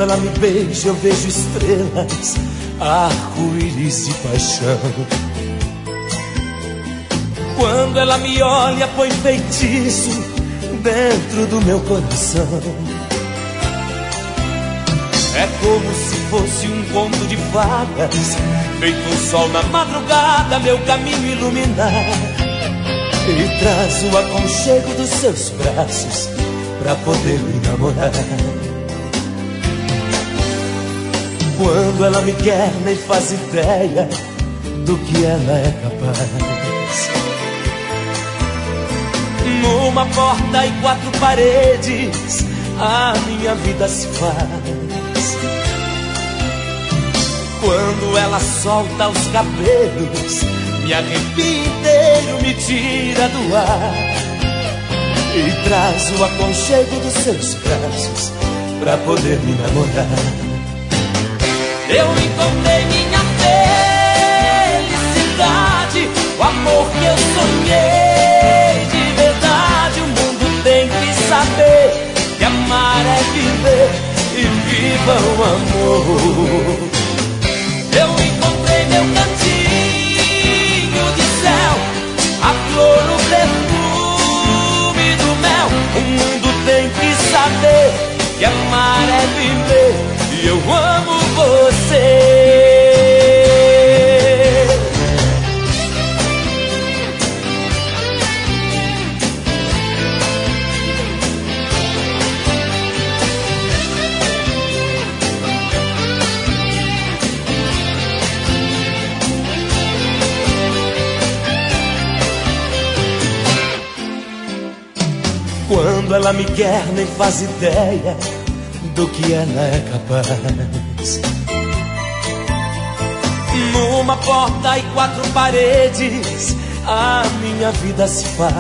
ela me beija eu vejo estrelas, arco-íris de paixão. Quando ela me olha põe feitiço dentro do meu coração. É como se fosse um conto de fadas, feito um sol na madrugada, meu caminho iluminar. E traz o aconchego dos seus braços pra poder me namorar. Quando ela me quer nem faz ideia do que ela é capaz. Numa porta e quatro paredes a minha vida se faz. Quando ela solta os cabelos, me arrepia inteiro, me tira do ar. E traz o aconchego dos seus braços pra poder me namorar. Eu encontrei minha felicidade, o amor que eu sonhei de verdade. O mundo tem que saber que amar é viver, e viva o amor. Eu encontrei meu cantinho de céu, a flor, o perfume do mel. O mundo tem que saber que amar é viver, e eu amo você. Quando ela me quer nem faz ideia do que ela é capaz. Numa porta e quatro paredes a minha vida se faz.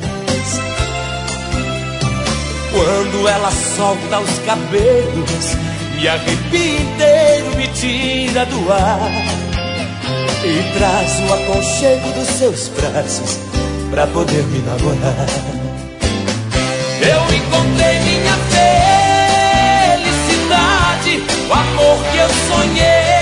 Quando ela solta os cabelos, me arrepia inteiro, me tira do ar. E traz o aconchego dos seus braços pra poder me namorar. Eu encontrei minha felicidade, o amor que eu sonhei